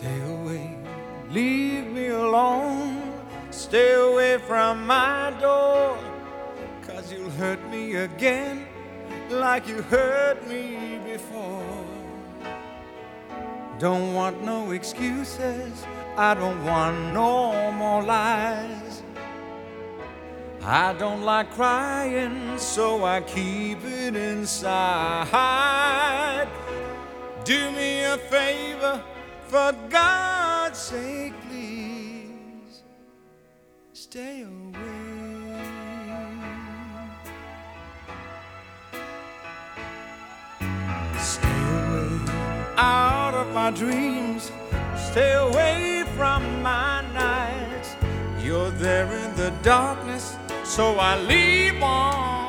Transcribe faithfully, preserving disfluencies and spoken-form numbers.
Stay away, leave me alone. Stay away from my door, 'cause you'll hurt me again like you hurt me before. Don't want no excuses, I don't want no more lies. I don't like crying, so I keep it inside. Do me a favor, for God's sake, please stay away. Stay away out of my dreams. Stay away from my nights. You're there in the darkness, so I leave on